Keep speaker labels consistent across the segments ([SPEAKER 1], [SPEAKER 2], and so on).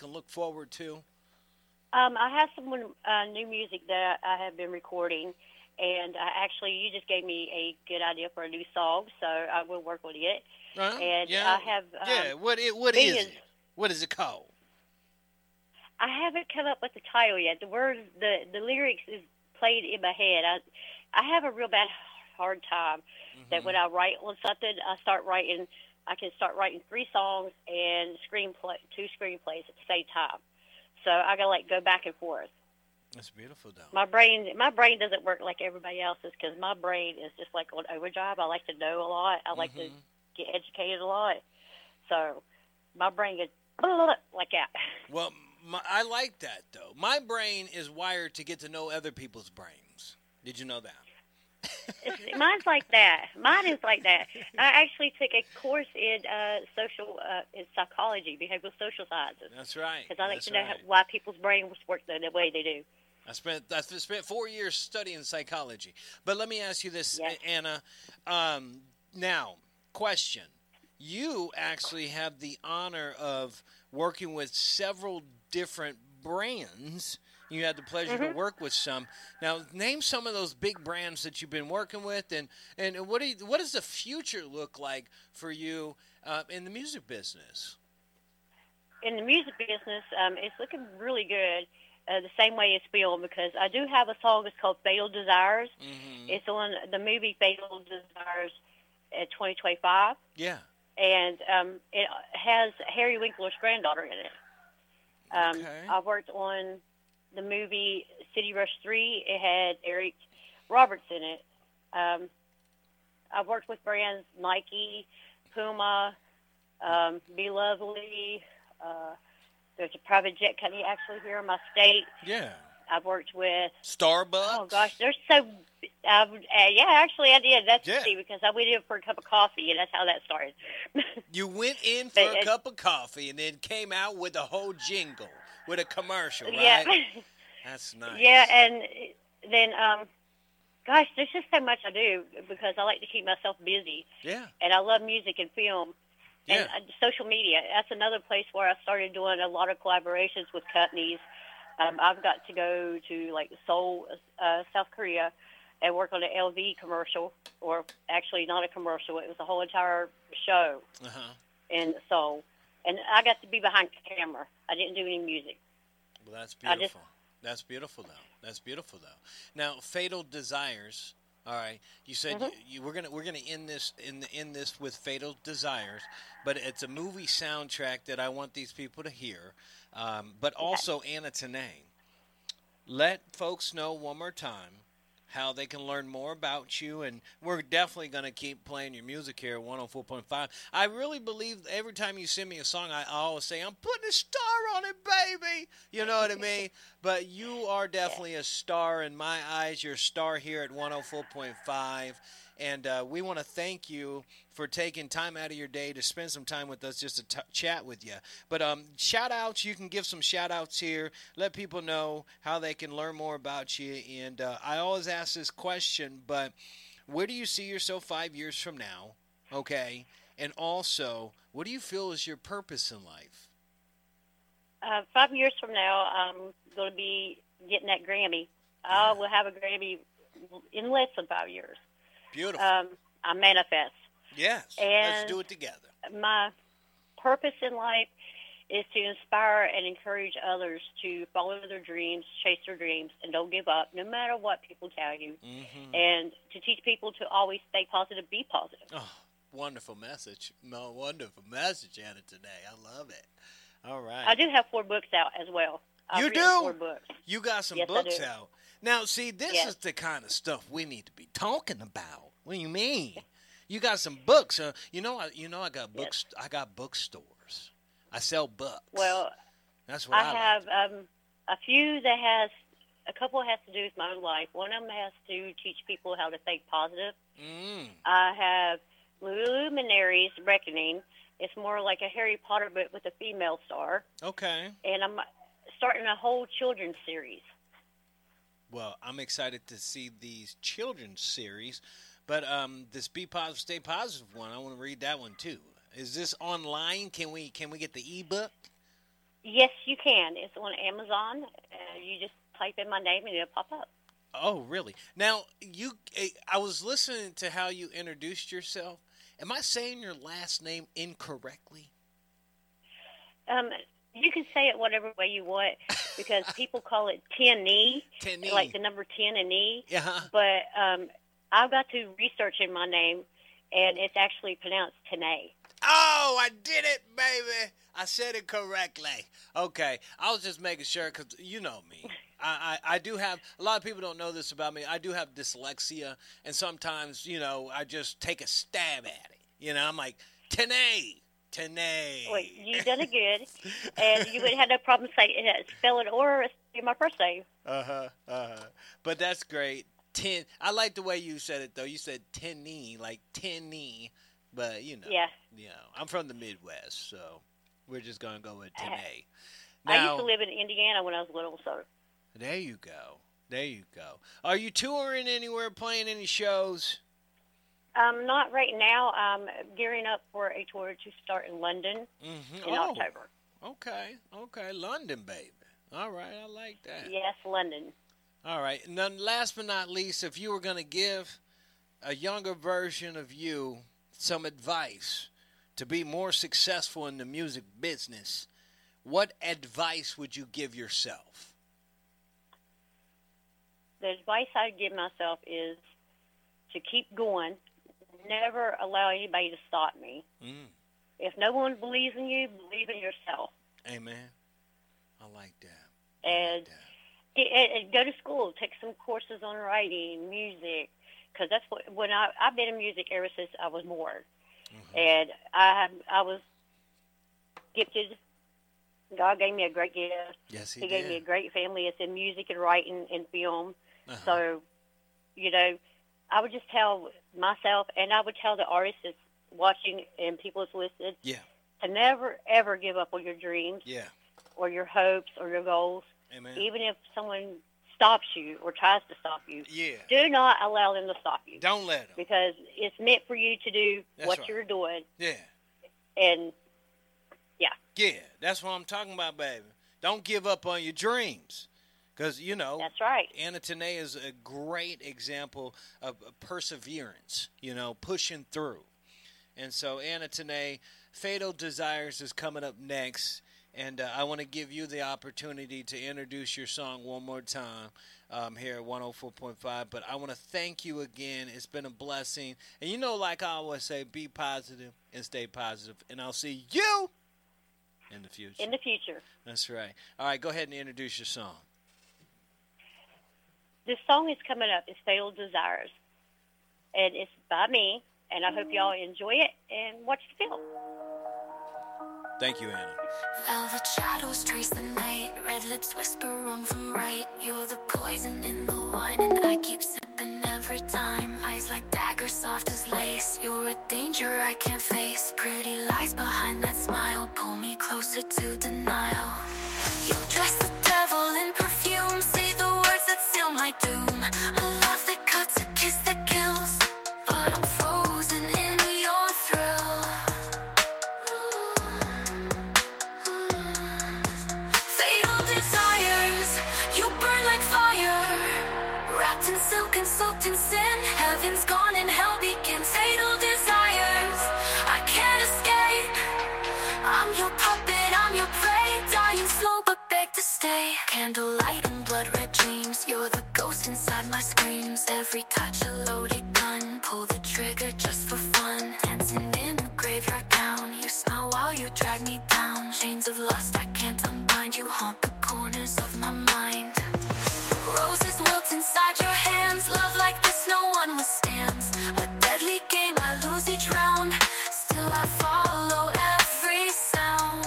[SPEAKER 1] can look forward to?
[SPEAKER 2] I have some new music that I have been recording, and actually, you just gave me a good idea for a new song, so I will work on it. And
[SPEAKER 1] Yeah,
[SPEAKER 2] I have
[SPEAKER 1] yeah. What
[SPEAKER 2] thing
[SPEAKER 1] is
[SPEAKER 2] is,
[SPEAKER 1] it? What is it called?
[SPEAKER 2] I haven't come up with the title yet. The words, the lyrics is played in my head. I have a real bad hard time that
[SPEAKER 1] Hmm.
[SPEAKER 2] when I write on something, I start writing. I can start writing three songs and two screenplays at the same time. So I gotta like go back and forth.
[SPEAKER 1] That's beautiful, though.
[SPEAKER 2] My brain doesn't work like everybody else's because my brain is just like on overdrive. I like to know a lot. I like to
[SPEAKER 1] Hmm.
[SPEAKER 2] get educated a lot. So my brain gets like that.
[SPEAKER 1] Well, I like that though. My brain is wired to get to know other people's brains. Did you know that?
[SPEAKER 2] Mine's like that. Mine is like that. I actually took a course in in psychology, behavioral social sciences,
[SPEAKER 1] That's right.
[SPEAKER 2] because I like
[SPEAKER 1] That's
[SPEAKER 2] to know
[SPEAKER 1] right.
[SPEAKER 2] why people's brains work the way they do.
[SPEAKER 1] I spent 4 years studying psychology. But let me ask you this,
[SPEAKER 2] Yes.
[SPEAKER 1] Anna. Um, Now, question: you actually have the honor of working with several different brands. You had the pleasure to
[SPEAKER 2] Mhm.
[SPEAKER 1] work with some. Now, name some of those big brands that you've been working with, and what does the future look like for you in the music business?
[SPEAKER 2] In the music business, it's looking really good. The same way it's film because I do have a song. It's called "Fatal Desires."
[SPEAKER 1] Hmm.
[SPEAKER 2] It's on the movie "Fatal Desires" at 2025,
[SPEAKER 1] Yeah.
[SPEAKER 2] and it has Harry Winkler's granddaughter in it.
[SPEAKER 1] Okay.
[SPEAKER 2] I worked on the movie City Rush 3. It had Eric Roberts in it. Um, I've worked with brands Nike, Puma, Be Lovely. Uh, there's a private jet company actually here in my state.
[SPEAKER 1] Yeah.
[SPEAKER 2] I've worked with, oh gosh,
[SPEAKER 1] Starbucks.
[SPEAKER 2] there's so, yeah, actually I did. That's
[SPEAKER 1] Yeah.
[SPEAKER 2] see because I went in for a cup of coffee and that's how that started.
[SPEAKER 1] You went in
[SPEAKER 2] but
[SPEAKER 1] for a cup of coffee and then came out with a whole jingle with a commercial,
[SPEAKER 2] yeah,
[SPEAKER 1] right? That's
[SPEAKER 2] yeah,
[SPEAKER 1] nice.
[SPEAKER 2] and then gosh, there's just so much I do because I like to keep myself busy,
[SPEAKER 1] Yeah.
[SPEAKER 2] and I love music and film and
[SPEAKER 1] Yeah.
[SPEAKER 2] social media. That's another place where I started doing a lot of collaborations with companies. I've got to go to like Seoul, South Korea, and work on an LV commercial, or actually not a commercial. It was a whole entire show
[SPEAKER 1] Uh huh.
[SPEAKER 2] in Seoul, and I got to be behind camera. I didn't do any music.
[SPEAKER 1] Well, that's
[SPEAKER 2] I just
[SPEAKER 1] beautiful. That's beautiful, though. That's beautiful, though. Now, Fatal Desires. All right, you said
[SPEAKER 2] hmm
[SPEAKER 1] we're gonna end this with Fatal Desires, but it's a movie soundtrack that I want these people to hear. But
[SPEAKER 2] okay.
[SPEAKER 1] also Anna Tanay. Let folks know one more time how they can learn more about you, and we're definitely going to keep playing your music here at 104.5. I really believe every time you send me a song, I always say, I'm putting a star on it, baby. You know what I mean? But you are
[SPEAKER 2] Yeah.
[SPEAKER 1] definitely a star in my eyes. You're a star here at 104.5. And we want to thank you for taking time out of your day to spend some time with us just to chat with you. But shout outs, you can give some shout outs here. Let people know how they can learn more about you. And I always ask this question, but where do you see yourself 5 years from now? Okay. And also, what do you feel is your purpose in life?
[SPEAKER 2] 5 years from now, I'm going to be getting that Grammy. I
[SPEAKER 1] Yeah.
[SPEAKER 2] will have a Grammy in less than 5 years.
[SPEAKER 1] Beautiful.
[SPEAKER 2] Um, I manifest.
[SPEAKER 1] Yes. Let's
[SPEAKER 2] And
[SPEAKER 1] do it together.
[SPEAKER 2] my purpose in life is to inspire and encourage others to follow their dreams, chase their dreams, and don't give up, no matter what people tell you.
[SPEAKER 1] Mm-hmm.
[SPEAKER 2] And to teach people to always stay positive, be positive.
[SPEAKER 1] Oh, wonderful message. No, wonderful message, Anna, today. I love it. All
[SPEAKER 2] I
[SPEAKER 1] right.
[SPEAKER 2] do have 4 books out as well. I've
[SPEAKER 1] You
[SPEAKER 2] written four
[SPEAKER 1] do?
[SPEAKER 2] books.
[SPEAKER 1] You got some
[SPEAKER 2] Yes, I
[SPEAKER 1] books
[SPEAKER 2] do.
[SPEAKER 1] out. Now, see, this
[SPEAKER 2] Yes.
[SPEAKER 1] is the kind of stuff we need to be talking about. What do you mean? You got some books. I got
[SPEAKER 2] Yes.
[SPEAKER 1] books. I got bookstores. I sell books.
[SPEAKER 2] Well,
[SPEAKER 1] That's what
[SPEAKER 2] I
[SPEAKER 1] I like
[SPEAKER 2] have
[SPEAKER 1] to do.
[SPEAKER 2] a few that has a couple has to do with my own life. One of them has to teach people how to think positive.
[SPEAKER 1] Mm.
[SPEAKER 2] I have Luminaries Reckoning. It's more like a Harry Potter but with a female star.
[SPEAKER 1] Okay.
[SPEAKER 2] And I'm starting a whole children's series.
[SPEAKER 1] Well, I'm excited to see these children's series, but this Be Positive, Stay Positive one, I want to read that one too. Is this online? Can we get the ebook?
[SPEAKER 2] Yes, you can. It's on Amazon. You just type in my name and it'll pop up.
[SPEAKER 1] Oh, really? Now, I was listening to how you introduced yourself. Am I saying your last name incorrectly?
[SPEAKER 2] You can say it whatever way you want because people call it Tenny, like the number 10 and E.
[SPEAKER 1] Yeah.
[SPEAKER 2] But I've got to research in my name, and it's actually pronounced Tanae.
[SPEAKER 1] Oh, I did it, baby. I said it correctly. Okay. I was just making sure because you know me. I do have, a lot of people don't know this about me. I do have dyslexia, and sometimes, I just take a stab at it. I'm like, Tanae.
[SPEAKER 2] Well, you done it good, and you would have no problem spell it or say my first name.
[SPEAKER 1] But that's great. I like the way you said it, though. You said Tenny, like Tenny, but
[SPEAKER 2] Yeah.
[SPEAKER 1] I'm from the Midwest, so we're just gonna go with Tanae.
[SPEAKER 2] I used to live in Indiana when I was little, so.
[SPEAKER 1] There you go. Are you touring anywhere, playing any shows?
[SPEAKER 2] Not right now. I'm gearing up for a tour to start in London in October.
[SPEAKER 1] Okay. London, baby. All right, I like that.
[SPEAKER 2] Yes, London.
[SPEAKER 1] All right. And then last but not least, if you were going to give a younger version of you some advice to be more successful in the music business, what advice would you give yourself?
[SPEAKER 2] The advice I'd give myself is to keep going. Never allow anybody to stop me. If no one believes in you, believe in yourself.
[SPEAKER 1] Amen. I like that.
[SPEAKER 2] And go to school. Take some courses on writing, music, because that's when I've been in music ever since I was born. And I was gifted. God gave me a great gift.
[SPEAKER 1] Yes, He
[SPEAKER 2] did.
[SPEAKER 1] gave
[SPEAKER 2] me a great family. It's in music and writing and film. So, I would just tell myself, and I would tell the artists that's watching and people that's listening, to never, ever give up on your dreams or your hopes or your goals.
[SPEAKER 1] Amen.
[SPEAKER 2] Even if someone stops you or tries to stop you, do not allow them to stop you.
[SPEAKER 1] Don't let them.
[SPEAKER 2] Because it's meant for you to do what you're doing.
[SPEAKER 1] Yeah.
[SPEAKER 2] And,
[SPEAKER 1] yeah, that's what I'm talking about, baby. Don't give up on your dreams. Because,
[SPEAKER 2] that's right.
[SPEAKER 1] Anna Tanae is a great example of perseverance, pushing through. And so, Anna Tanae, Fatal Desires is coming up next. And I want to give you the opportunity to introduce your song one more time here at 104.5. But I want to thank you again. It's been a blessing. And like I always say, be positive and stay positive. And I'll see you in the future.
[SPEAKER 2] In the future.
[SPEAKER 1] That's right. All right, go ahead and introduce your song.
[SPEAKER 2] This song is coming up. It's Fatal Desires. And it's by me. And I hope y'all enjoy it and watch the film.
[SPEAKER 1] Thank you, Anna.
[SPEAKER 3] Velvet shadows trace the night. Red lips whisper wrong from right. You're the poison in the wine, and I keep sipping every time. Eyes like daggers, soft as lace. You're a danger I can't face. Pretty lies behind that smile pull me closer to denial. You dress the devil in perfume. Say the words that seal my doom. A love that cuts, a kiss that kills. But I'm frozen in your thrill. Fatal desires, you burn like fire. Wrapped in silk and soaked in sin. Heaven's gone and hell begins. Fatal desires, I can't escape. I'm your puppet, I'm your prey. Dying slow but beg to stay. Candlelight and blood red dreams. You're the ghost inside my screams. Every touch a loaded gun. Pull the trigger just for fun. Dancing in a graveyard gown. You smile while you drag me down. Chains of lust I can't unbind. You haunt the corners of my mind. Roses wilt inside your hands. Love like this no one withstands. A deadly game, I lose each round. Still I follow every sound.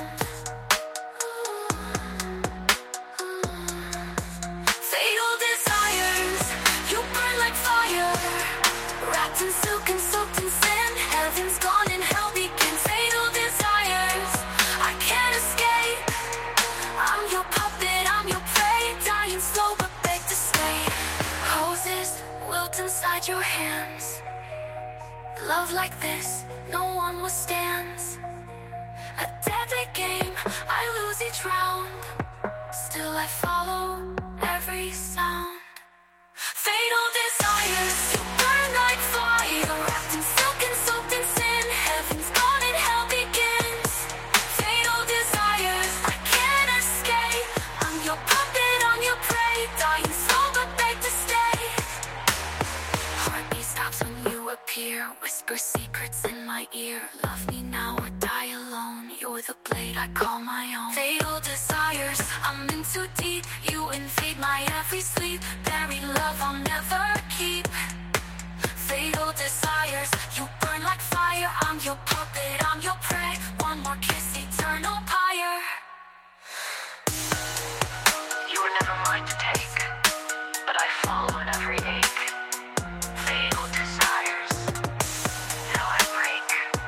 [SPEAKER 3] Fatal desires, you burn like fire. Wrapped in silk and soaked in sin. Heaven's gone and hell begins. Fatal desires, I can't escape. I'm your puppet, I'm your prey. Dying slow but beg to stay. Roses wilt inside your hands. Love like this, no one withstands. A deadly everyday game. I lose each round, still I follow every sound. Fatal desires, you burn like fire, wrapped in silk and soaked in sin. Heaven's gone and hell begins. Fatal desires, I can't escape. I'm your puppet, I'm your prey, dying slow but beg to stay. Heartbeat stops when you appear, whisper secrets in my ear. Love me now or die alone, you're the blade I call my own. Fatal desires, I'm in too deep. You invade my every sleep, bury love I'll never keep. Fatal desires, you burn like fire. I'm your puppet, I'm your prey. One more kiss, eternal pyre. You were never mine to take, but I follow in every ache. Fatal desires, how I break.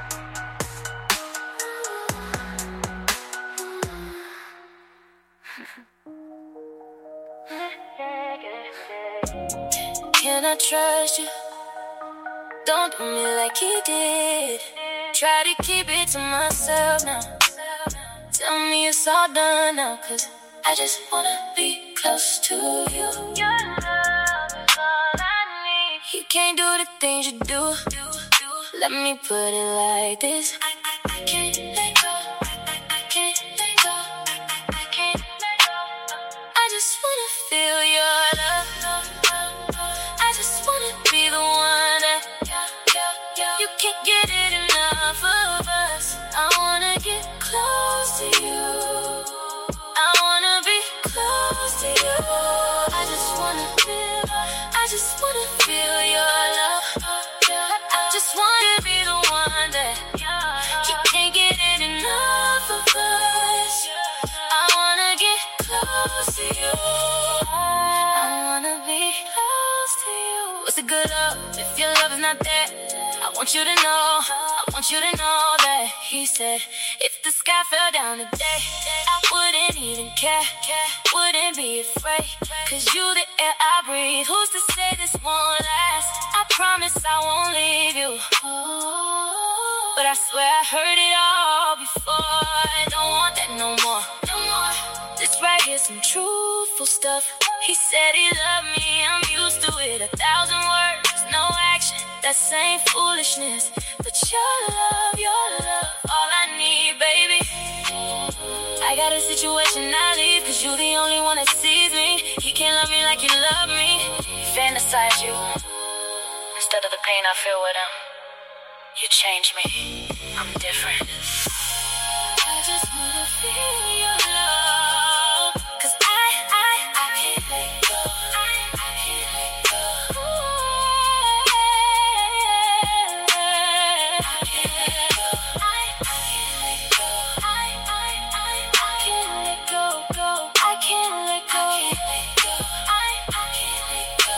[SPEAKER 3] Can I trust you? Don't do me like he did. Try to keep it to myself now. Tell me it's all done now, 'cause I just wanna be close to you. Your love is all I need. You can't do the things you do. Let me put it like this. I can't let go. I can't let go. I can't let go. I just wanna feel your love. I just wanna be the one that you can't get it enough of us. I wanna get close to you. I wanna be close to you. I just wanna feel your love. I just wanna be the one that you can't get it enough of us. I wanna get close to you. I wanna be close to you. What's a good love if your love is not there? I want you to know that he said, if the sky fell down today, I wouldn't even care, wouldn't be afraid, 'cause you the air I breathe. Who's to say this won't last? I promise I won't leave you. But I swear I heard it all before. I don't want that no more. This right here's some truthful stuff. He said he loved me, I'm used to it. 1,000 words, no action, that's ain't foolishness. But your love, all I need, baby. I got a situation I leave, 'cause you the only one that sees me. He can't love me like you love me. Fantasize you, instead of the pain I feel with him. You change me, I'm different. I just wanna feel your love, 'cause I can't let go. I can't let go. I can't let go. I can't let go. I can't let go. I can't let go. I can't let go.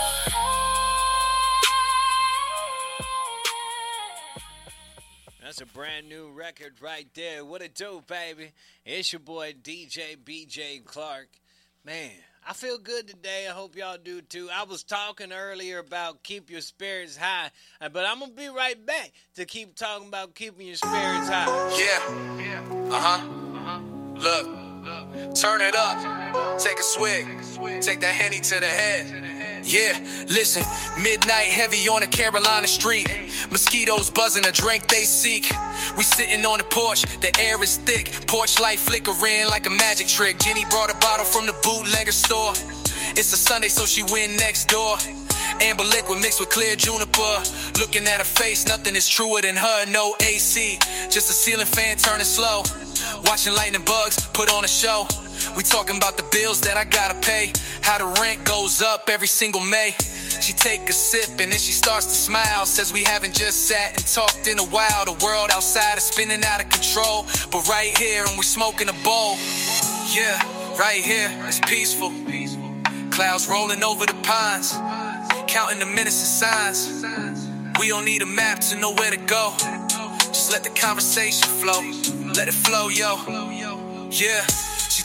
[SPEAKER 1] That's a brand new record right there. What it do, baby? It's your boy DJ BJ Clark. Man, I feel good today. I hope y'all do too. I was talking earlier about keep your spirits high, but I'm going to be right back to keep talking about keeping your spirits high.
[SPEAKER 4] Yeah. Look, turn it up. Take a swig. Take that Henny to the head. Yeah, listen, midnight heavy on a Carolina street. Mosquitoes buzzing, a drink they seek. We sitting on the porch, the air is thick. Porch light flickering like a magic trick. Jenny brought a bottle from the bootlegger store. It's a Sunday, so she went next door. Amber liquid mixed with clear juniper. Looking at her face, nothing is truer than her. No AC, just a ceiling fan turning slow. Watching lightning bugs put on a show. We talking about the bills that I gotta pay. How the rent goes up every single May. She take a sip and then she starts to smile. Says we haven't just sat and talked in a while. The world outside is spinning out of control, but right here and we're smoking a bowl. Yeah, right here, it's peaceful. Clouds rolling over the pines, counting the minutes and signs. We don't need a map to know where to go. Just let the conversation flow. Let it flow, yo. Yeah. She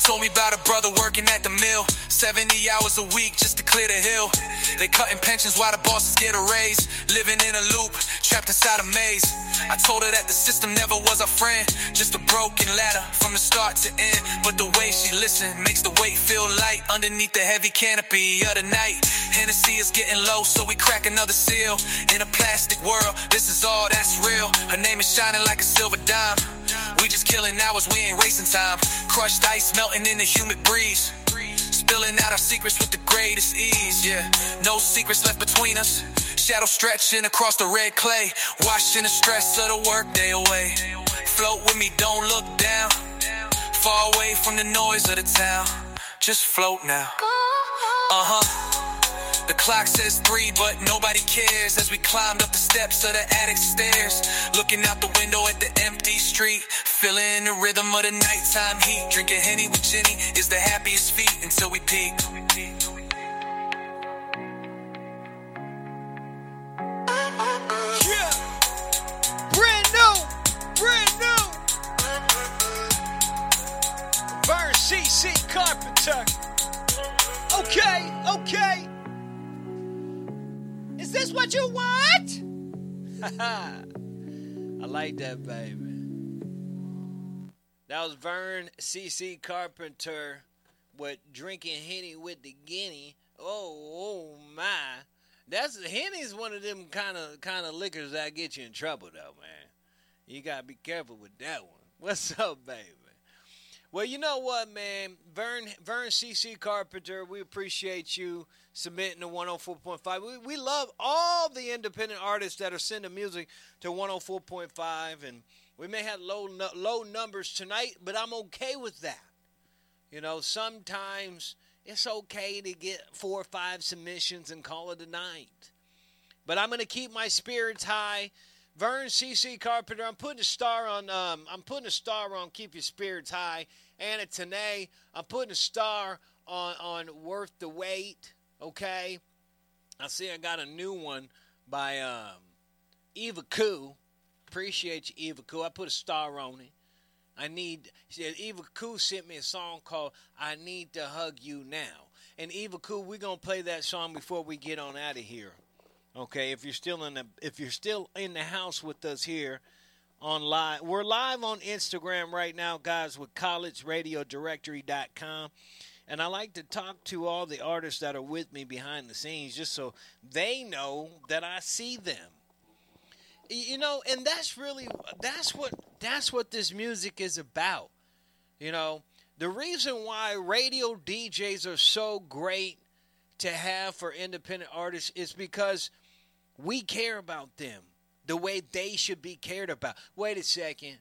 [SPEAKER 4] Told me about a brother working at the mill, 70 hours a week just to clear the hill. They cutting pensions while the bosses get a raise. Living in a loop, trapped inside a maze. I told her that the system never was a friend, just a broken ladder from the start to end. But the way she listened makes the weight feel light underneath the heavy canopy of the night. Hennessy is getting low, so we crack another seal. In a plastic world, this is all that's real. Her name is shining like a silver dime. We just killing hours, we ain't racing time. Crushed ice melting in the humid breeze, spilling out our secrets with the greatest ease. Yeah, no secrets left between us. Shadow stretching across the red clay, washing the stress of the workday away. Float with me, don't look down. Far away from the noise of the town. Just float now. The clock says 3, but nobody cares as we climbed up the steps of the attic stairs. Looking out the window at the empty street, feeling the rhythm of the nighttime heat. Drinking Henny with Jenny is the happiest feat until we peak.
[SPEAKER 1] Yeah, brand new. Vern CC Carpenter. Okay. Is this what you want? I like that, baby. That was Vern CC Carpenter with Drinking Henny with the Guinea. Oh my. Henny's one of them kind of liquors that get you in trouble, though, man. You got to be careful with that one. What's up, baby? Well, you know what, man? Vern CC Carpenter, we appreciate you submitting to 104.5. We love all the independent artists that are sending music to 104.5, and we may have low numbers tonight, but I'm okay with that. You know, sometimes it's okay to get 4 or 5 submissions and call it a night. But I'm going to keep my spirits high. Vern CC Carpenter, I'm putting a star on Keep Your Spirits High. Anna Tanae, I'm putting a star on Worth the Wait. Okay. I see I got a new one by Eva Koo. Appreciate you, Eva Koo. I put a star on it. Eva Koo sent me a song called I Need to Hug You Now. And Eva Koo, we're gonna play that song before we get on out of here. Okay, if you're still in the house with us here on live, we're live on Instagram right now, guys, with collegeradiodirectory.com. And I like to talk to all the artists that are with me behind the scenes just so they know that I see them. You know, and that's what this music is about. You know, the reason why radio DJs are so great to have for independent artists is because we care about them the way they should be cared about. Wait a second.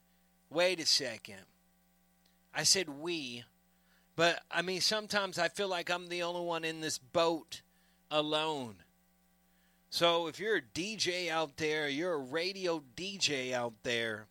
[SPEAKER 1] I said we, but I mean, sometimes I feel like I'm the only one in this boat alone. So if you're a DJ out there, you're a radio DJ out there,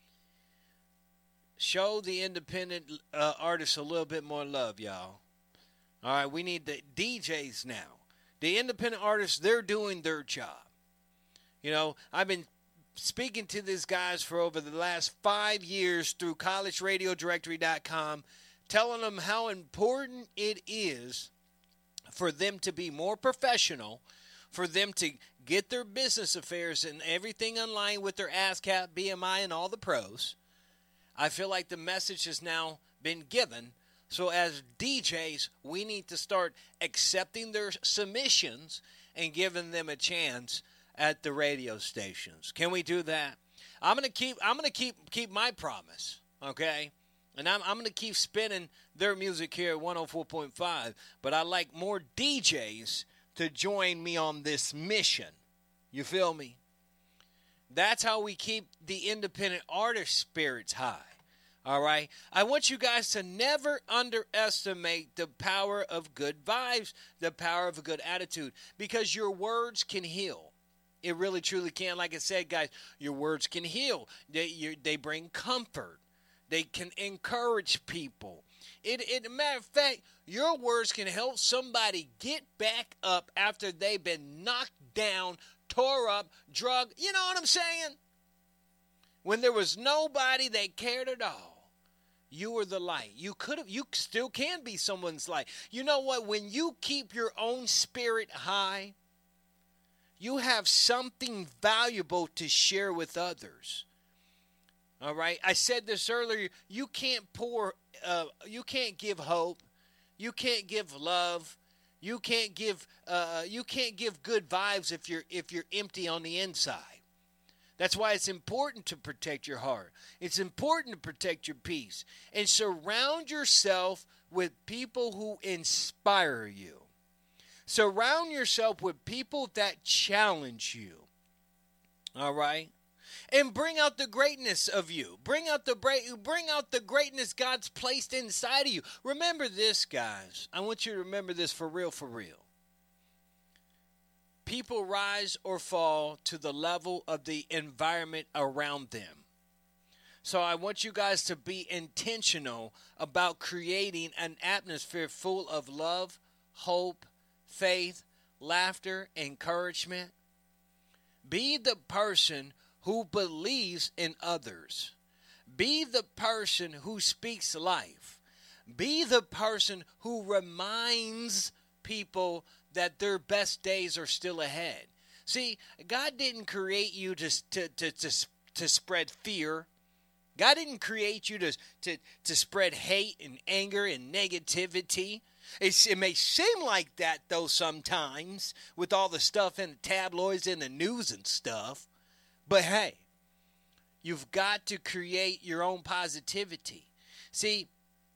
[SPEAKER 1] show the independent artists a little bit more love, y'all. All right, we need the DJs now. The independent artists, they're doing their job. You know, I've been speaking to these guys for over the last 5 years through collegeradiodirectory.com, telling them how important it is for them to be more professional, for them to get their business affairs and everything in line with their ASCAP, BMI, and all the pros. I feel like the message has now been given. So as DJs, we need to start accepting their submissions and giving them a chance at the radio stations. Can we do that? I'm gonna keep my promise, okay? And I'm gonna keep spinning their music here at 104.5. But I like more DJs to join me on this mission. You feel me? That's how we keep the independent artist spirits high. All right? I want you guys to never underestimate the power of good vibes, the power of a good attitude, because your words can heal. It really, truly can. Like I said, guys, your words can heal. They bring comfort. They can encourage people. Matter of fact, your words can help somebody get back up after they've been knocked down, tore up, drugged. You know what I'm saying? When there was nobody that cared at all. You were the light. You still can be someone's light. You know what? When you keep your own spirit high, you have something valuable to share with others. All right? I said this earlier. You can't give hope. You can't give love. You can't give good vibes if you're empty on the inside. That's why it's important to protect your heart. It's important to protect your peace. And surround yourself with people who inspire you. Surround yourself with people that challenge you. All right? And bring out the greatness of you. Bring out the greatness God's placed inside of you. Remember this, guys. I want you to remember this for real, for real. People rise or fall to the level of the environment around them. So I want you guys to be intentional about creating an atmosphere full of love, hope, faith, laughter, encouragement. Be the person who believes in others. Be the person who speaks life. Be the person who reminds people that their best days are still ahead. See, God didn't create you to spread fear. God didn't create you to spread hate and anger and negativity. It may seem like that, though, sometimes, with all the stuff in the tabloids and the news and stuff. But hey, you've got to create your own positivity. See,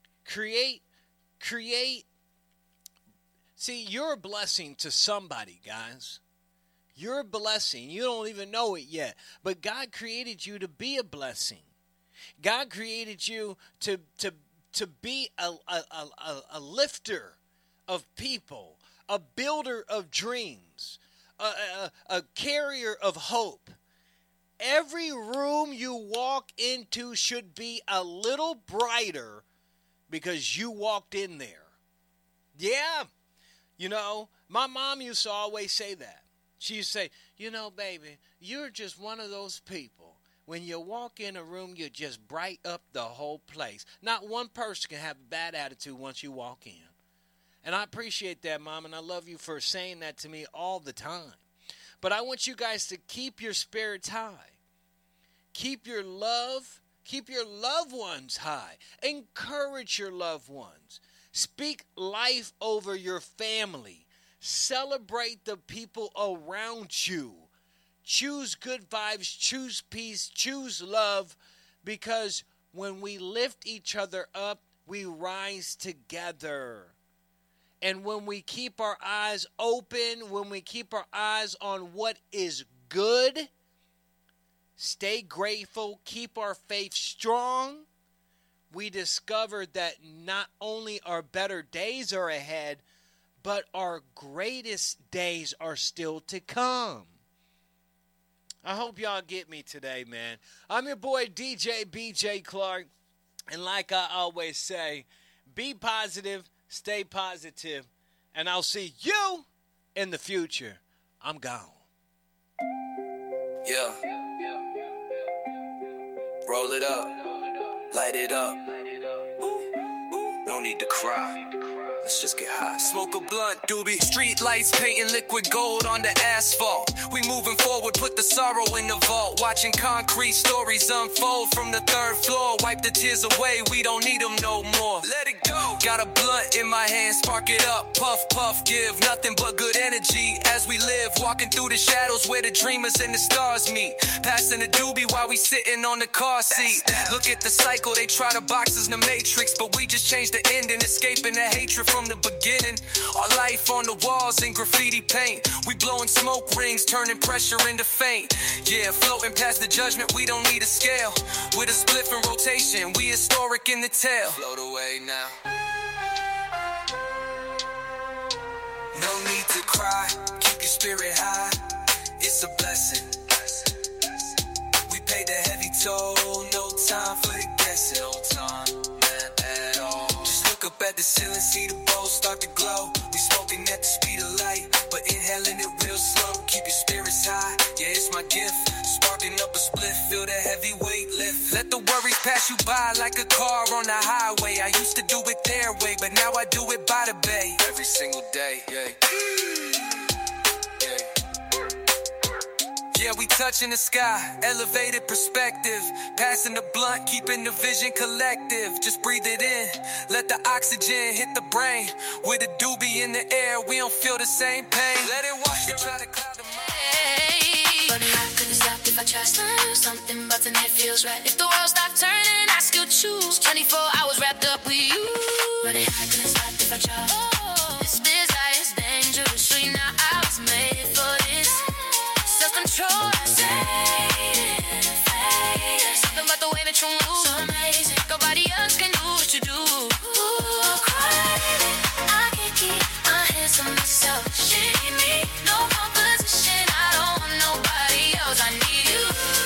[SPEAKER 1] See, you're a blessing to somebody, guys. You're a blessing. You don't even know it yet. But God created you to be a blessing. God created you to be a lifter of people, a builder of dreams, a carrier of hope. Every room you walk into should be a little brighter because you walked in there. Yeah. You know, my mom used to always say that. She used to say, you know, baby, you're just one of those people. When you walk in a room, you just bright up the whole place. Not one person can have a bad attitude once you walk in. And I appreciate that, Mom, and I love you for saying that to me all the time. But I want you guys to keep your spirits high. Keep your loved ones high. Encourage your loved ones. Speak life over your family. Celebrate the people around you. Choose good vibes, choose peace, choose love, because when we lift each other up, we rise together. And when we keep our eyes open, when we keep our eyes on what is good, stay grateful, keep our faith strong, we discover that not only our better days are ahead, but our greatest days are still to come. I hope y'all get me today, man. I'm your boy, DJ BJ Clark. And like I always say, be positive, stay positive, and I'll see you in the future. I'm gone.
[SPEAKER 4] Yeah. Roll it up. Light it up. No need to cry. Let's just get high. Smoke a blunt, doobie. Street lights painting liquid gold on the asphalt. We moving forward, put the sorrow in the vault. Watching concrete stories unfold from the third floor. Wipe the tears away, we don't need them no more. Let it go. Got a blunt in my hand, spark it up. Puff, puff, give nothing but good energy as we live. Walking through the shadows where the dreamers and the stars meet. Passing the doobie while we sitting on the car seat. Look at the cycle, they try to box us in the matrix, but we just changed the ending, escaping the hatred from the beginning. Our life on the walls in graffiti paint. We blowing smoke rings, turning pressure into faint. Yeah, floating past the judgment, we don't need a scale. With a spliff in rotation, we historic in the tale. Float away now. No need to cry, keep your spirit high. It's a blessing. We paid the heavy toll, no time for the guessing. No time, man, at all. Just look up at the ceiling, see the bowls start to glow. We smoking at the speed of light, but inhaling it real slow. Keep your spirits high, yeah, it's my gift. Sparking Smoking up a split, feel the heavy weight lift. Let the worries pass you by like a car on the highway. I used to do it their way, but now I do it by the bay. Every single day, yeah. Yeah, we touching the sky, elevated perspective. Passing the blunt, keeping the vision collective. Just breathe it in, let the oxygen hit the brain. With a doobie in the air, we don't feel the same pain. Let it wash it, try to cloud the mind.
[SPEAKER 3] But I couldn't stop if I tried to. Something button it feels right. If the world stopped turning, I still choose. 24 hours wrapped up with you. But I couldn't stop if I tried. This desire's dangerous. Sure, now I was made for this. Self-control, I say it. Something about the way that you move, so amazing. Nobody else can do what you do. Ooh, crazy. I can't keep my hands on myself. She need me, no competition. I don't want nobody else. I need you.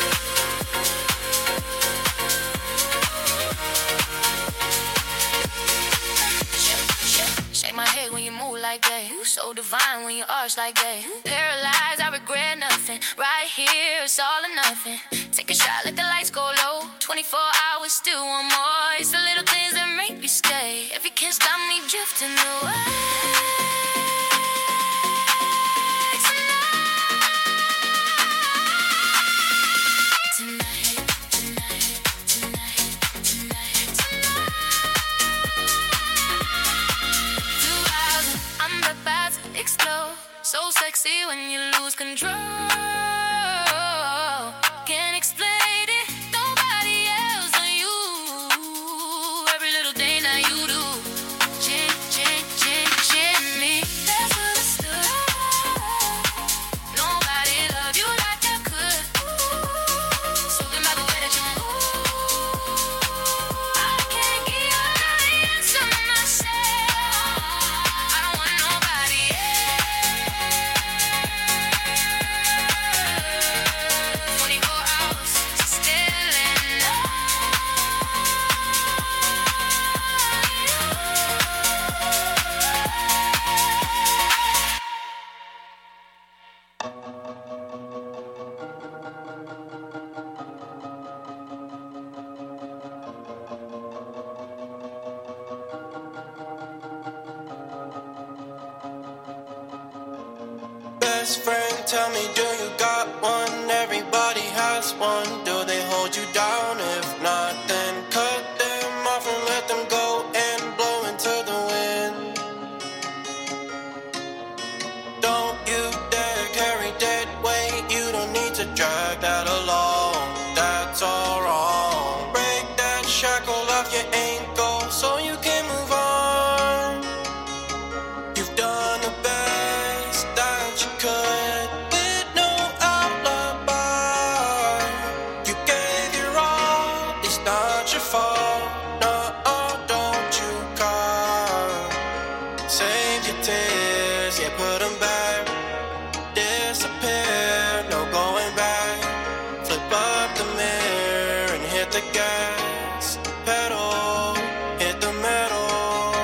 [SPEAKER 3] Shake my head when you move like that. You so divine when you arch like that. Paralyzed, I regret nothing. Right here, it's all or nothing. Take a shot, let the lights go low. 24 hours, still want more. It's the little things that make me stay. If you can't stop me drifting away. Explode, so sexy when you lose control. Can't explain it, nobody else than you. Every little day now you do. Me. That's what I stood. Nobody loved you like I could. Something about the way that you move. I can't get out of the answer myself. I don't want nobody else. 24 hours, still in love.
[SPEAKER 5] Best friend, tell me, do you got one? Everybody has one. Do they hold you down? If not, then cut them off and let them go and blow into the wind. Don't you dare carry dead weight. You don't need to drag that along. That's all wrong. Break that shackle off your ankle so you can move on. You've done the best that you could with no alibi. You gave your all, it's not your fault. No, don't you cry. Save your tears, yeah, put them back. Disappear, no going back. Flip up the mirror and hit the gas pedal, hit the metal.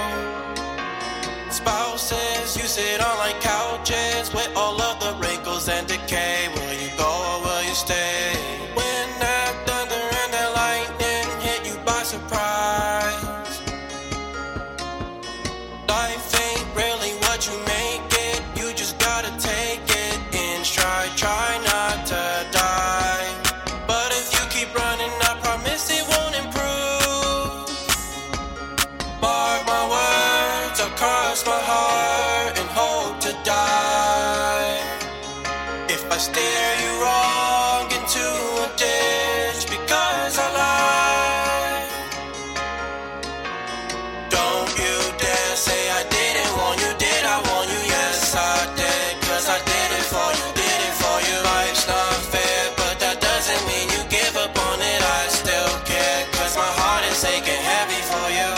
[SPEAKER 5] Spouses, you sit on like couches with all of the wrinkles and decay. Will you go or will you stay? When that thunder and that lightning hit you by surprise. Life ain't really what you make it. You just gotta take it in stride. Try not to die. But if you keep running, I promise it won't improve. Mark my words, I'll cross my heart and hope to die. If I steer you wrong into a ditch because I lied. Don't you dare say I didn't want you. Did I want you? Yes I did. Cause I did it for you, did it for you. Life's not fair, but that doesn't mean you give up on it. I still care, cause my heart is aching heavy for you.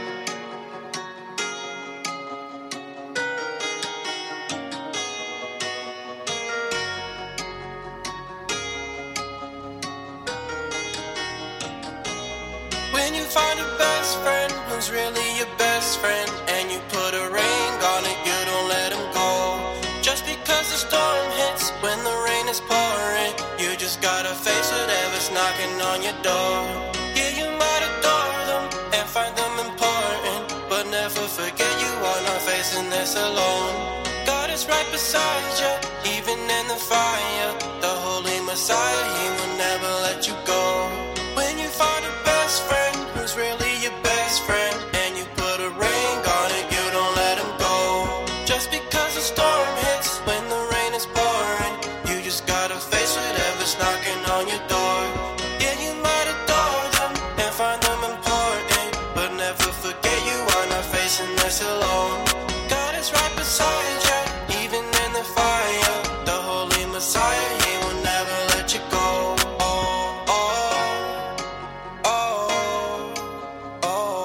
[SPEAKER 5] When you find a best friend who's really your best friend, and you put a ring on it, you don't let him go. Just because the storm hits when the rain is pouring, you just gotta face your door. Yeah, you might adore them and find them important, but never forget you are not facing this alone. God is right beside you, even in the fire. The Holy Messiah, He will never let you go. When you find a best friend who's really your best friend, and you put a ring on it, you don't let him go. Just because a storm hits when the rain is pouring, you just gotta face whatever's knocking on your door. Yeah, you might adore them and find them important, but never forget you are not facing this alone. God is right beside you, even in the fire. The Holy Messiah, He will never let you go. Oh, oh, oh, oh,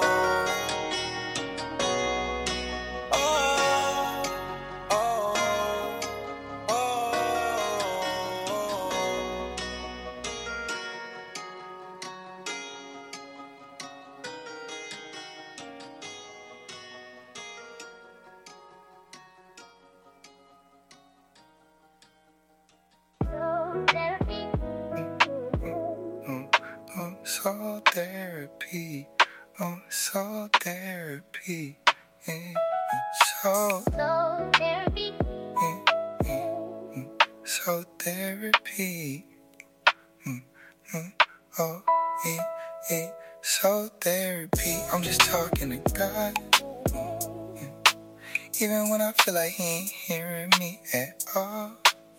[SPEAKER 5] oh, oh,
[SPEAKER 6] Soul therapy, soul therapy, soul therapy, soul therapy, oh, soul therapy. I'm just talking to God, even when I feel like He ain't hearing me at all.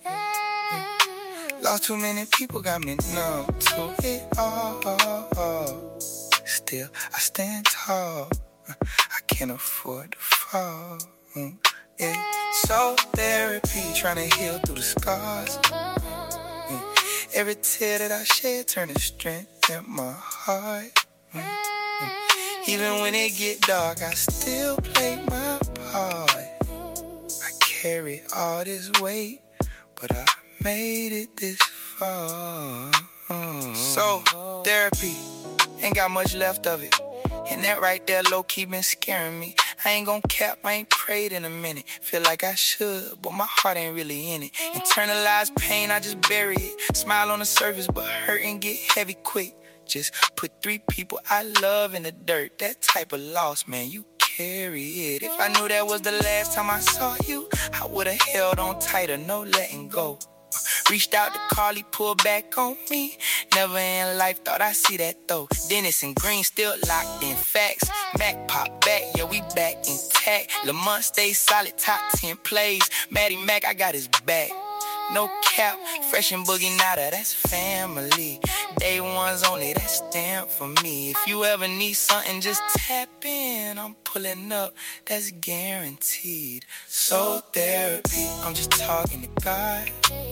[SPEAKER 6] Lost too many people, got me numb to it all. Still, I stand tall. I can't afford to fall. Yeah. Soul therapy, trying to heal through the scars. Every tear that I shed turn to strength in my heart. Even when it get dark, I still play my part. I carry all this weight, but I made it this far. So, therapy, ain't got much left of it. And that right there low-key been scaring me. I ain't gon' cap, I ain't prayed in a minute. Feel like I should, but my heart ain't really in it. Internalized pain, I just bury it. Smile on the surface, but hurt and get heavy quick. Just put 3 people I love in the dirt. That type of loss, man, you carry it. If I knew that was the last time I saw you, I would've held on tighter, no letting go. Reached out to Carly, pulled back on me. Never in life thought I'd see that though. Dennis and Green still locked in facts. Mac pop back, yeah, we back intact. Lamont stay solid, top 10 plays. Maddie Mac, I got his back. No cap, fresh and boogie nada, that's family. Day one's only, that stand for me. If you ever need something, just tap in. I'm pulling up, that's guaranteed. Soul therapy, I'm just talking to God.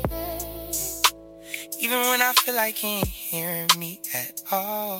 [SPEAKER 6] Even when I feel like He ain't hearing me at all.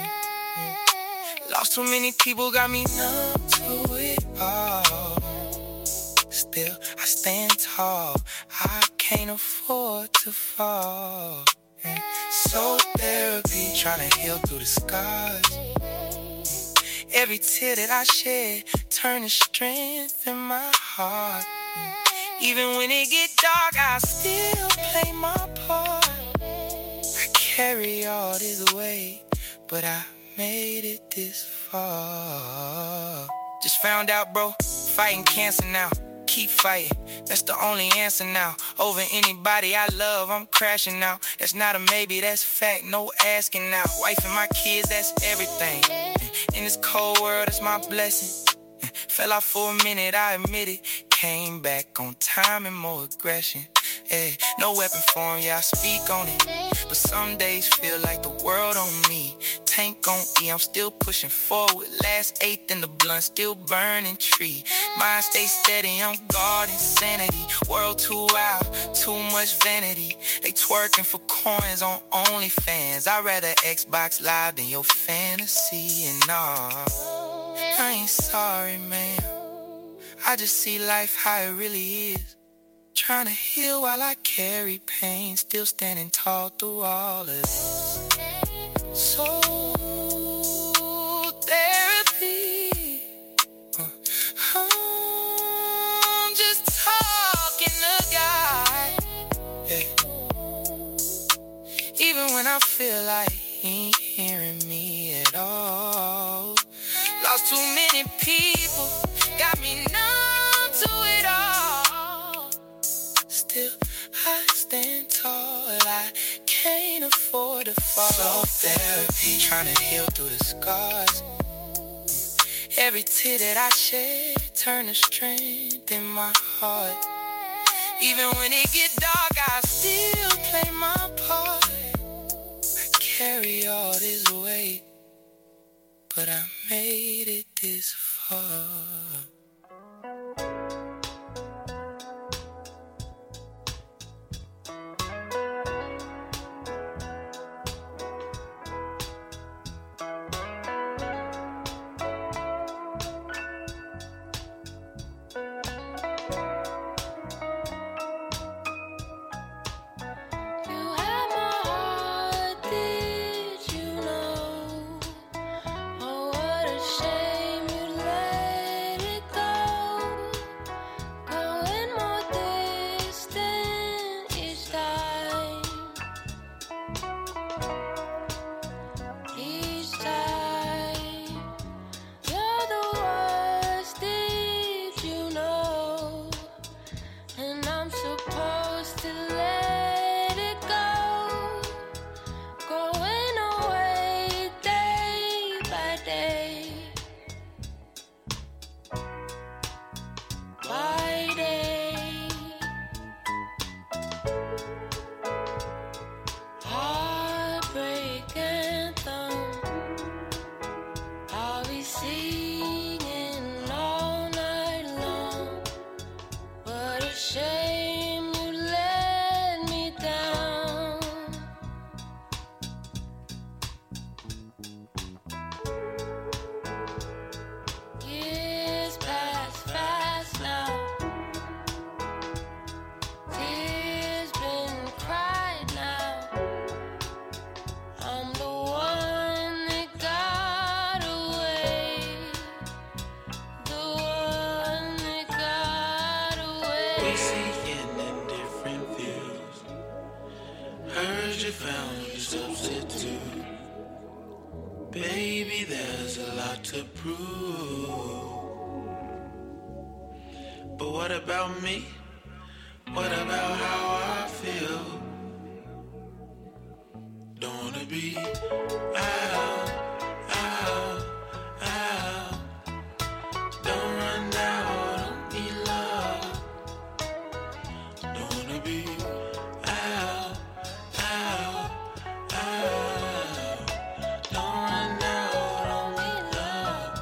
[SPEAKER 6] Lost too many people, got me numb to it all. Still, I stand tall, I can't afford to fall. Soul therapy, trying to heal through the scars. Every tear that I shed, turn to strength in my heart. Even when it get dark, I still play my part. I carry all this weight, but I made it this far. Just found out, bro, fighting cancer now. Keep fighting, that's the only answer now. Over anybody I love, I'm crashing out. That's not a maybe, that's fact, no asking now. Wife and my kids, that's everything. In this cold world, it's my blessing. Fell off for a minute, I admit it. Came back on time and more aggression. Hey, no weapon form, yeah, I speak on it. But some days feel like the world on me. Tank on E, I'm still pushing forward. Last eighth in the blunt, still burning tree. Mind stay steady, I'm guarding sanity. World too wild, too much vanity. They twerking for coins on OnlyFans. I'd rather Xbox Live than your fantasy and all. I ain't sorry, man. I just see life how it really is. Trying to heal while I carry pain. Still standing tall through all of this. Soul therapy. I'm just talking to God. Yeah. Even when I feel like He still I stand tall. I can't afford to fall. Soul therapy, trying to heal through the scars. Every tear that I shed turn to strength in my heart. Even when it get dark, I still play my part. I carry all this weight, but I made it this far. Baby, there's a lot to prove. But what about me? What about how I feel? Don't wanna be out, out, out. Don't run out, don't need love. Don't wanna be out, out, out. Don't run out, don't need love.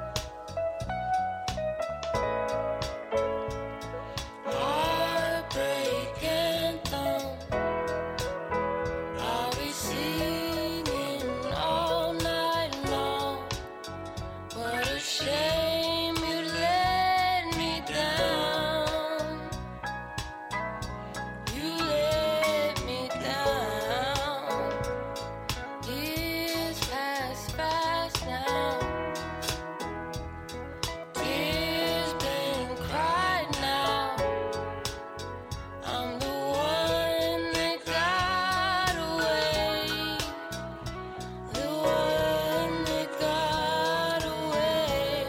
[SPEAKER 6] Heartbreak anthem. I'll be singing all night long. What a shame you let me down. You let me down. Years pass fast now. Tears been cried now. I'm the one that got away. The one that got away.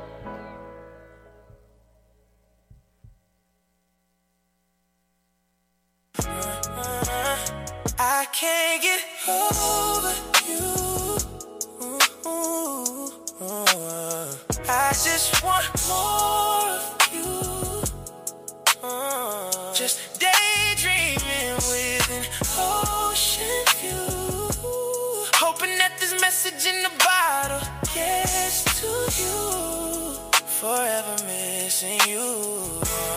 [SPEAKER 6] I can't get over you. I just want more of you. Just daydreaming with an ocean view. Hoping that this message in the bottle gets to you. Forever missing you.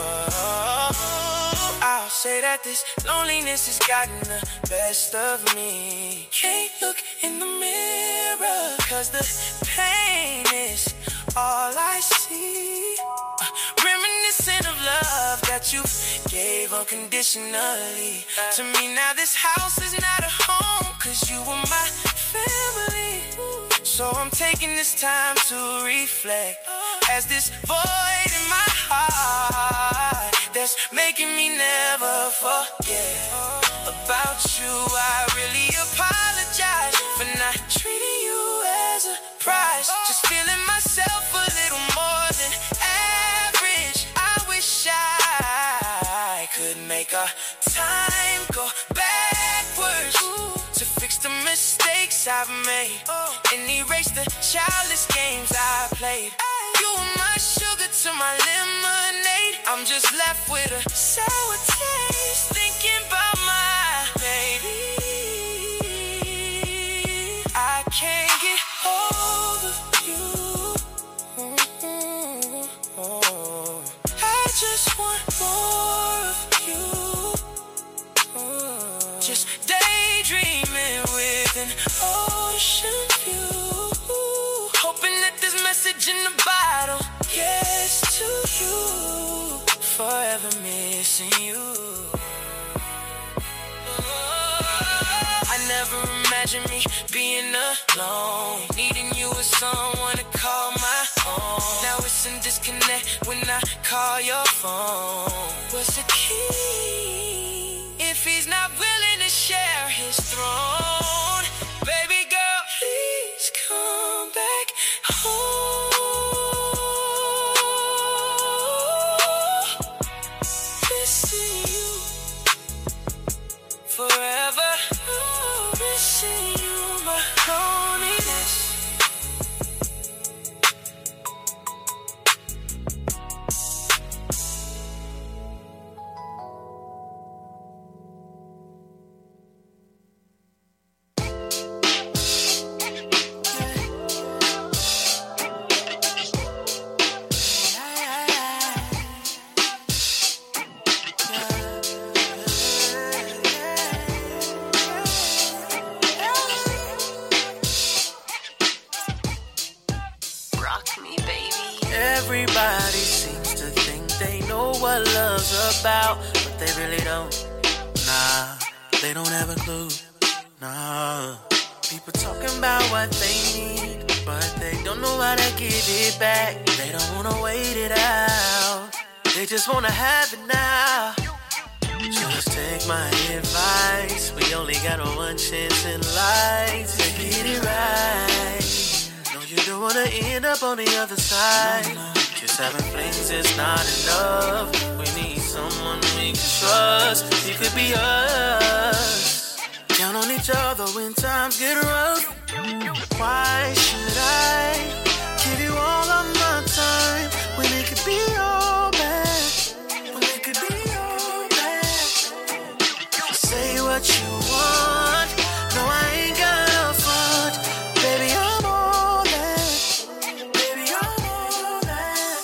[SPEAKER 6] I'll say that this loneliness has gotten the best of me. Can't look in the mirror, cause the pain is all I see. Reminiscent of love that you gave unconditionally to me. Now this house is not a home, cause you were my family. So I'm taking this time to reflect, as this void in my heart that's making me never forget about you. I really apologize for not treating you as a prize. Just feeling myself a little more than average. I wish I could make our time go backwards to fix the mistakes I've made and erase the childish games I played. You were my sugar to my lemonade. I'm just left with a sour taste thinking about my baby. I can't get over you. I just want more of you. Just daydreaming with an ocean view. Hoping that this message in the bottle gets to you. Forever missing you. I never imagined me being alone, needing you as someone to call my own. Now it's in disconnect when I call your phone. What's the key if he's not willing to share his throne? Baby girl, please come back home. Missing you forever. Missing you, my loneliness. Everybody seems to think they know what love's about, but they really don't. Nah, they don't have a clue. Nah, people talking about what they need, but they don't know how to give it back. They don't wanna wait it out. They just wanna have it now. Just take my advice. We only got one chance in life to get it right. No, you don't wanna end up on the other side. Just having flings is not enough. We need someone we can trust. It could be us. Count on each other when times get rough. Why should I give you all of my time when it could be all bad? When it could be all bad. Say what you want. No, I ain't got a front. Baby, I'm all that. Baby, I'm all that.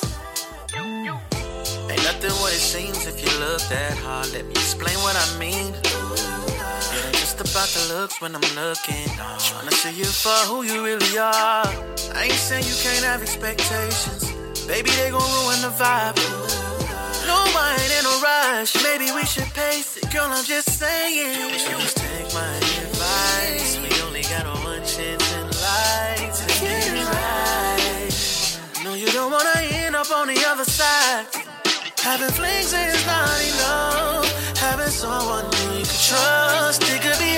[SPEAKER 6] Ain't nothing what it seems if you look that hard. Let me explain what I mean. It ain't just about the looks when I'm looking. Trying to see you for who you really are. I ain't saying you can't have expectations. Baby, they gon' ruin the vibe. No, I ain't in a rush. Maybe we should pace it. Girl, I'm just saying. Just take my advice. We only got one chance in life to get it right. No, you don't wanna end up on the other side. Having flings is not enough. Having someone who you can trust. It could be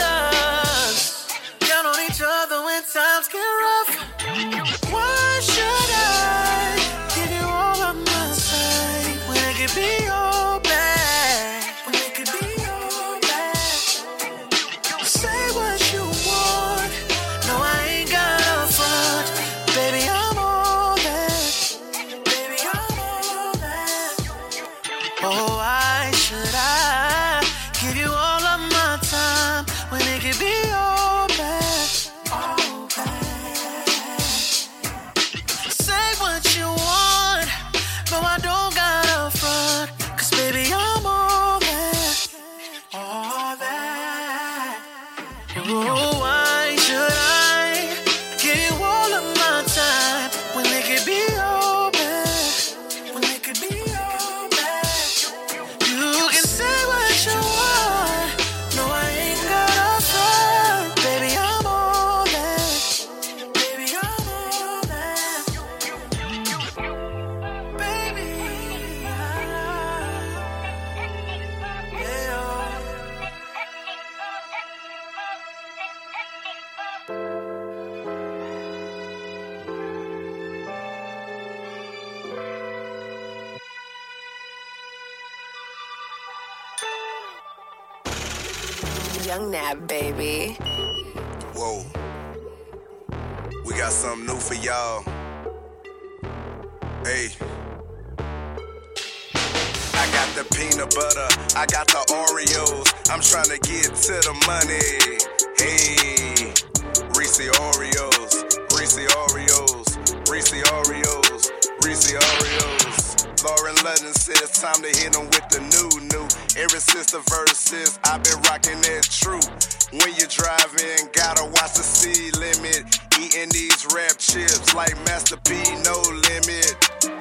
[SPEAKER 6] us. Count on each other when times get rough. Why should I give you all of my time when it could be all bad? When it could be all bad. Say what you want. No, I ain't got a front. Baby, I'm all that. Baby, I'm all that. Oh, why should I give you all of my time when it could be all bad? All bad. Say what you want. No, I don't got a front. 'Cause baby, I'm all that. All that. Oh, why should I give you all of my time when it could be all bad? When it could be all bad.
[SPEAKER 7] Young Nab, baby.
[SPEAKER 8] Whoa. We got something new for y'all. Hey. I got the peanut butter, I got the Oreos. I'm trying to get to the money. Hey. Reese Oreos, Reese Oreos, Reese Oreos, Reese Oreos. Lauren London said it's time to hit them with the new. Ever since the verses, I've been rocking that true. When you driving, gotta watch the speed limit. Eating these rap chips like Master P, no limit.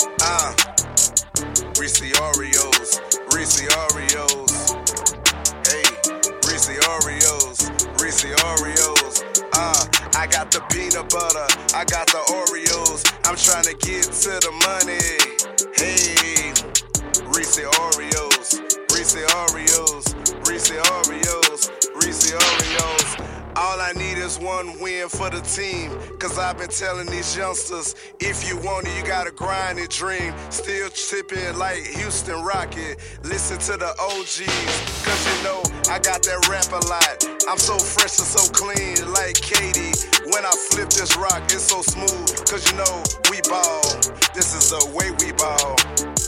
[SPEAKER 8] Reese Oreos, Reese Oreos. Hey, Reese Oreos, Reese Oreos. I got the peanut butter, I got the Oreos. I'm trying to get to the money. Hey, Reese Oreos, Reese Oreos, Reese Oreos, Reese Oreos. All I need is one win for the team. Cause I've been telling these youngsters, if you want it, you gotta grind and dream. Still tipping like Houston Rocket. Listen to the OGs, cause you know I got that rap a lot. I'm so fresh and so clean like Katie. When I flip this rock, it's so smooth. Cause you know we ball. This is the way we ball.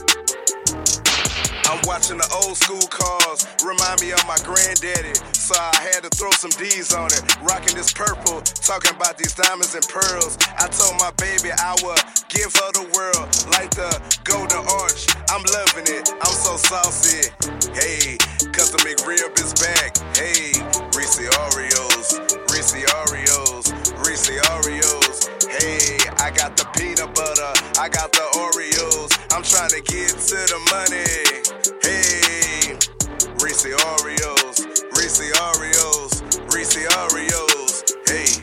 [SPEAKER 8] I'm watching the old school cars, remind me of my granddaddy. So I had to throw some D's on it. Rocking this purple, talking about these diamonds and pearls. I told my baby I would give her the world, like the Golden Arch. I'm loving it, I'm so saucy. Hey, cause the McRib is back. Hey, Reese Oreos, Reese Oreos, Reese Oreos. Hey, I got the peanut butter, I got the Oreos. I'm trying to get to the money. Hey, Reese Oreos, Reese Oreos, Reese Oreos. Hey.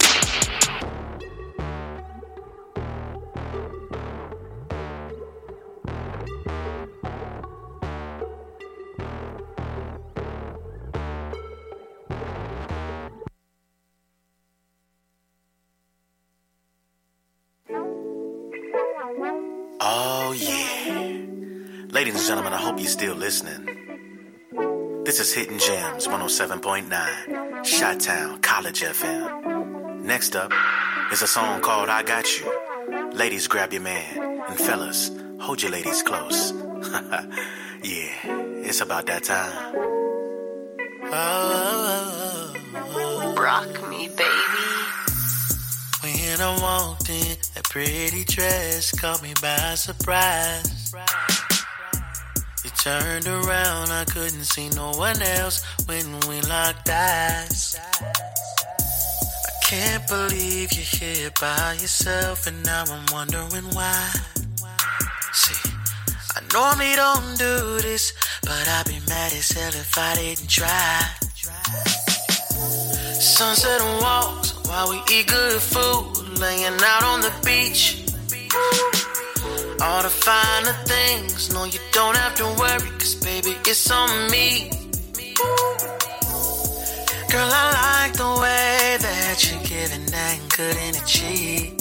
[SPEAKER 9] Oh, yeah. Ladies and gentlemen, I hope you're still listening. This is Hitting Gems 107.9, Chi-Town, College FM. Next up is a song called I Got You. Ladies, grab your man. And fellas, hold your ladies close. Yeah, it's about that time.
[SPEAKER 7] Rock me, baby.
[SPEAKER 6] When I walked in, that pretty dress caught me by surprise. You turned around, I couldn't see no one else when we locked eyes. I can't believe you're here by yourself, and now I'm wondering why. See, I normally don't do this, but I'd be mad as hell if I didn't try. Sunset and walks while we eat good food, laying out on the beach. All the finer things, no, you don't have to worry, cause baby, it's on me. Girl, I like the way that you're giving that good energy.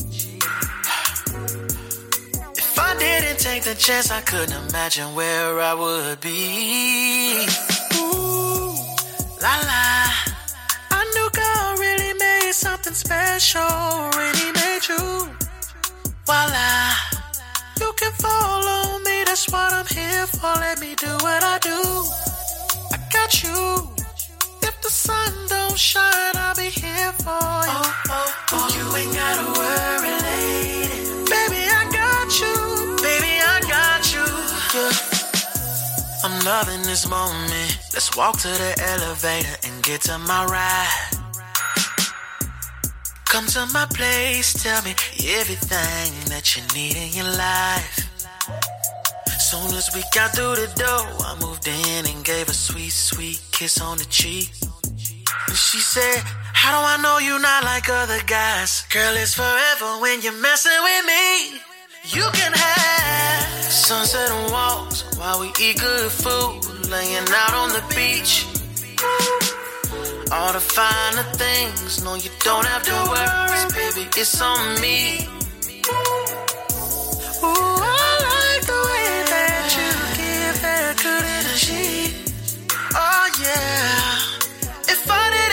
[SPEAKER 6] If I didn't take the chance, I couldn't imagine where I would be. Ooh, la la, I knew God really made something special, really made you. Voila, you can follow me, that's what I'm here for. Let me do what I do. I got you. If the sun don't shine, I'll be here for you. You ain't gotta worry, lady. Baby, I got you. Baby, I got you. Yeah. I'm loving this moment. Let's walk to the elevator and get to my ride. Come to my place, tell me everything that you need in your life. Soon as we got through the door, I moved in and gave a sweet, sweet kiss on the cheek. And she said, how do I know you not like other guys? Girl, it's forever when you're messing with me. You can have sunset and walks while we eat good food, laying out on the beach. All the finer things, no, you don't have to worry, baby, it's on me. Ooh, I like the way that you give that good energy. Oh yeah, if I didn't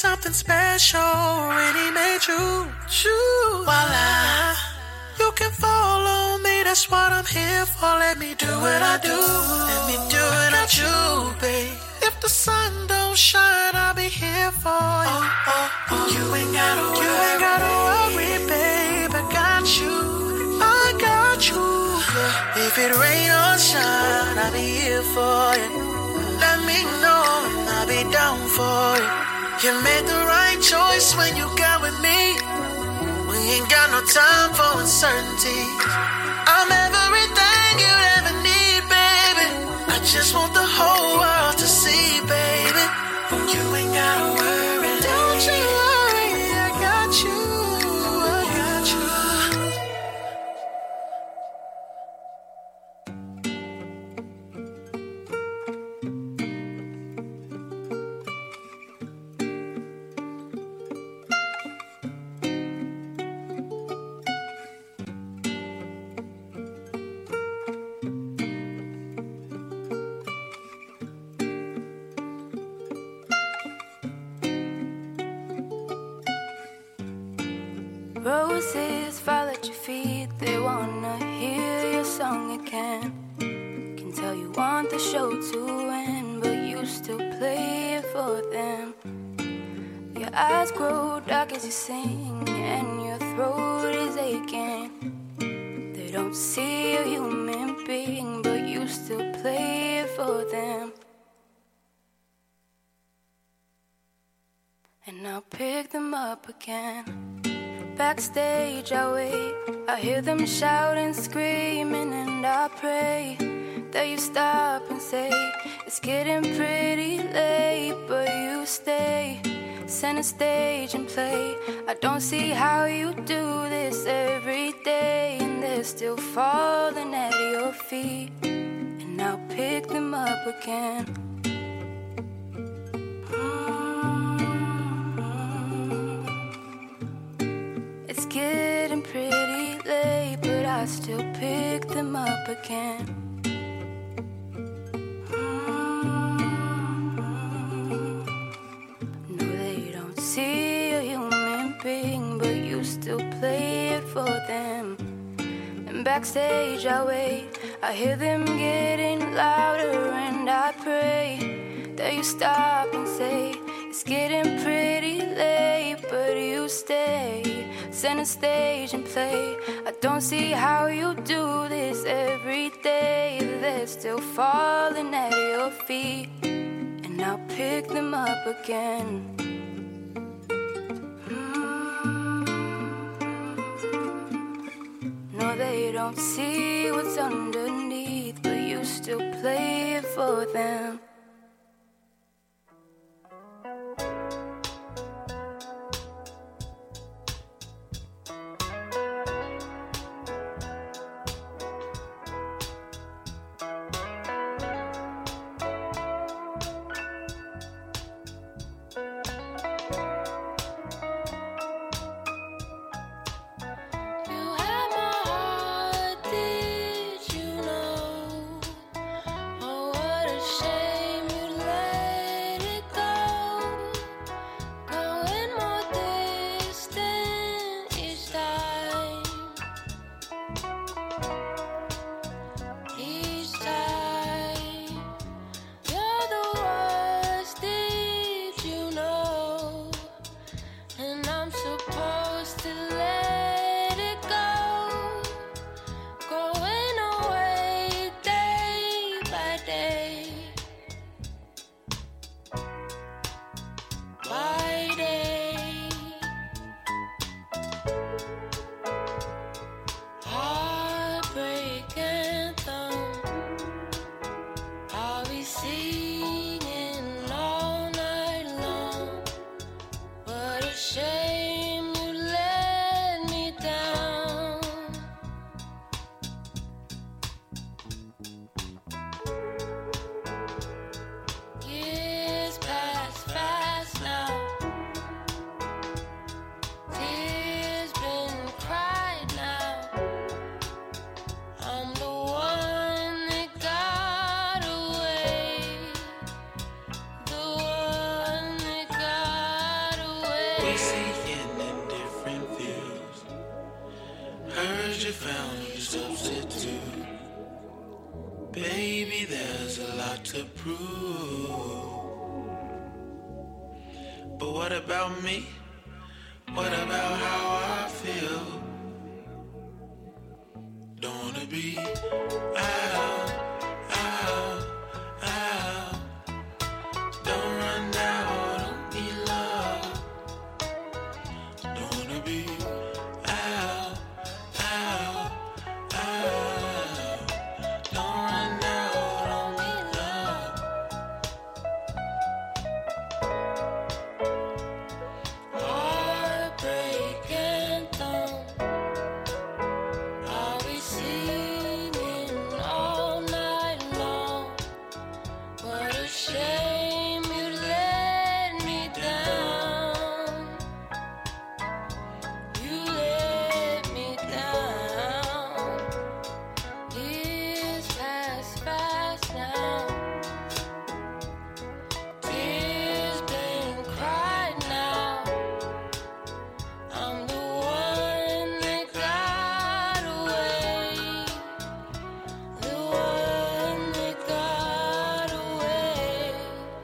[SPEAKER 6] something special when he made you. Voila. You can follow me, that's what I'm here for. Let me do what I do. Let me do it at you, babe. If the sun don't shine, I'll be here for you. You ain't gotta worry, babe. I got you. If it rain or shine, I'll be here for you. Let me know and I'll be down for you. You made the right choice when you got with me. We ain't got no time for uncertainty. I'm everything you ever need, baby. I just want the whole world to see, baby. You ain't gotta worry. Don't you worry, I got you. I got you.
[SPEAKER 3] Roses fall at your feet, they wanna hear your song again. Can tell you want the show to end, but you still play it for them. Your eyes grow dark as you sing, and your throat is aching. They don't see a human being, but you still play it for them. And I'll pick them up again. Backstage I wait, I hear them shouting, screaming, and I pray that you stop and say, it's getting pretty late, but you stay, center stage and play. I don't see how you do this every day, and they're still falling at your feet, and I'll pick them up again. It's getting pretty late, but I still pick them up again. No, they don't see a human being, but you still play it for them. And backstage I wait, I hear them getting louder, and I pray that you stop and say, it's getting pretty late, but you stay, center stage and play. I don't see how you do this every day. They're still falling at your feet, and I'll pick them up again. No, they don't see what's underneath, but you still play it for them.
[SPEAKER 10] Shame. We seeing in different views. Heard you found a substitute. Baby, there's a lot to prove. But what about me? What about how I feel? Don't wanna be out. Don't run now, don't need love. Don't wanna be out. Don't run now, don't need love.
[SPEAKER 3] Heartbreak anthem. Are we singing all night long? What a shame you let me down. You let me down. Years pass fast now. Tears been cried now. I'm the one that got away. The one that got away.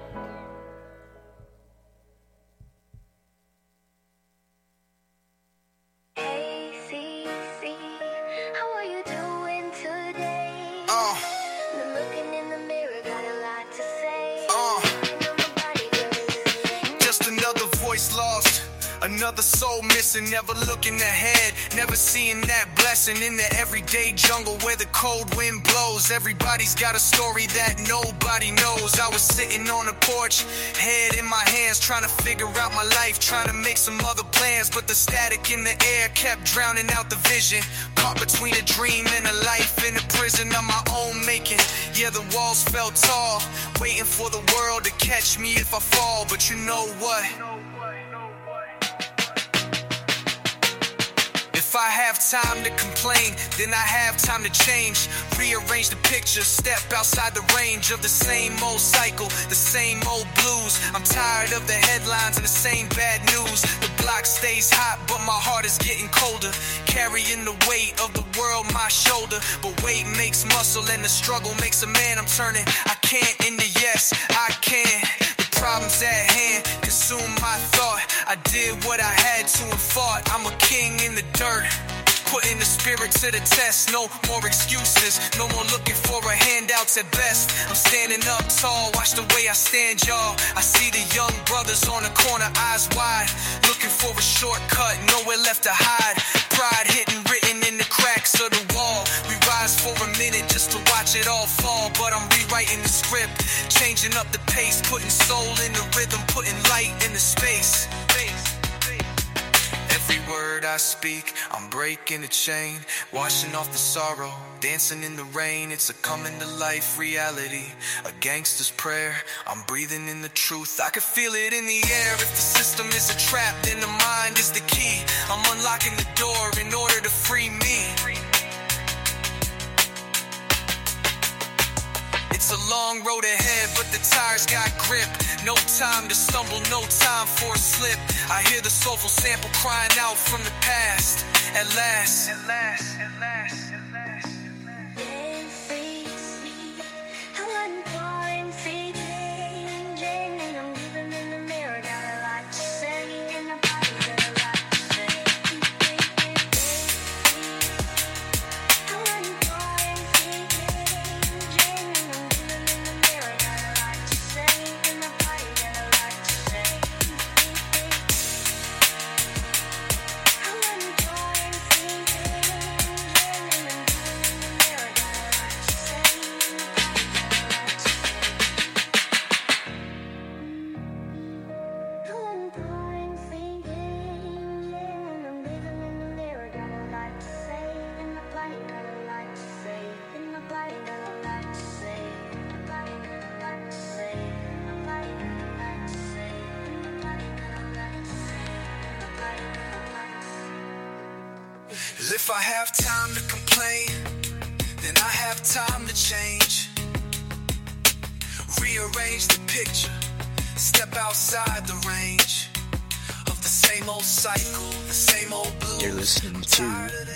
[SPEAKER 3] Hey, CC, how are you doing today? Been looking in the mirror, got a lot to say. Nobody does.
[SPEAKER 4] Just another voice lost, another soul missing, never looking ahead, never seeing that blessing in the everyday jungle where the cold wind blows. Everybody's got a story that nobody knows. I was sitting on the porch, head in my hands, trying to figure out my life, trying to make some other plans, but the static in the air kept drowning out the vision. Caught between a dream and a life in a prison of my own making. Yeah, the walls felt tall, waiting for the world to catch me if I fall. But you know what? If I have time to complain, then I have time to change. Rearrange the picture, step outside the range of the same old cycle, the same old blues. I'm tired of the headlines and the same bad news. The block stays hot, but my heart is getting colder. Carrying the weight of the world on my shoulder. But weight makes muscle and the struggle makes a man. I'm turning I can't into yes, I can. Problems at hand consume my thought. I did what I had to and fought. I'm a king in the dirt, putting the spirit to the test. No more excuses, no more looking for a handouts at best. I'm standing up tall, watch the way I stand, y'all. I see the young brothers on the corner, eyes wide, looking for a shortcut, nowhere left to hide. Pride hidden, written in the cracks of the wall. We rise for a minute just to watch it all fall, but I'm rewriting the script, changing up the pace, putting soul in the rhythm, putting light in the space. Every word I speak, I'm breaking the chain, washing off the sorrow, dancing in the rain. It's a coming to life reality, a gangster's prayer. I'm breathing in the truth, I can feel it in the air. If the system is a trap, then the mind is the key. I'm unlocking the door in order to free me. It's a long road ahead, but the tires got grip. No time to stumble, no time for a slip. I hear the soulful sample crying out from the past. At last, at last, at last, at last.
[SPEAKER 3] I'm flying, feet changing, and I'm living in the mirror. Got a lot to say, and the body got a lot to say. I'm flying, feet changing, and I'm living in the mirror. Got a lot to say, and the body got a lot to say. I'm flying, feet changing, and I'm living in the mirror. Got a lot to say, and the body got a lot to say. I'm flying, feet changing, and I'm living in the mirror. Got a lot to say, and the body got a lot to say, and the body got a lot to say, and the body got a lot to say, and the body got a lot to say, and the body got a lot to say, and the body got a lot to say.
[SPEAKER 4] If I have time to complain, then I have time to change. Rearrange the picture, step outside the range of the same old cycle, the same old blues.
[SPEAKER 11] You're listening to